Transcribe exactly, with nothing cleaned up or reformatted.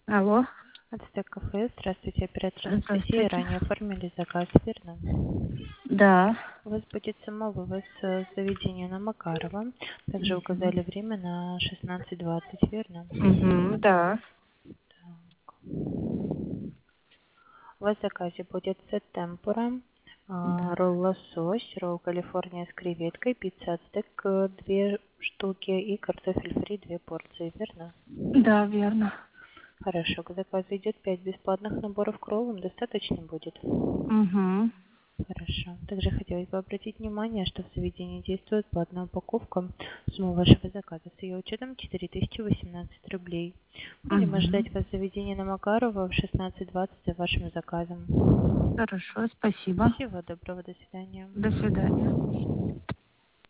Алло. Ацтек кафе. Здравствуйте, оператор Анастасия. Здравствуйте. Ранее оформили заказ, верно? Да. У вас будет самовывоз с заведения на Макарова. Также Угу. указали время на шестнадцать двадцать, верно? Угу, да. Так. У вас в заказе будет сет темпура, а, Да. ролл лосось, ролл Калифорния с креветкой, пицца ацтек э, две штуки и картофель фри две порции, верно? Да, верно. Хорошо, к заказу идет пять бесплатных наборов к роллам, достаточно будет? Угу. Хорошо. Также хотелось бы обратить внимание, что в заведении действует платная упаковка. Сумма вашего заказа с ее учетом четыре тысячи восемнадцать рублей. Будем Угу. ожидать вас в заведении на Макарова в шестнадцать двадцать за вашим заказом. Хорошо, спасибо. Всего доброго, до свидания. До свидания.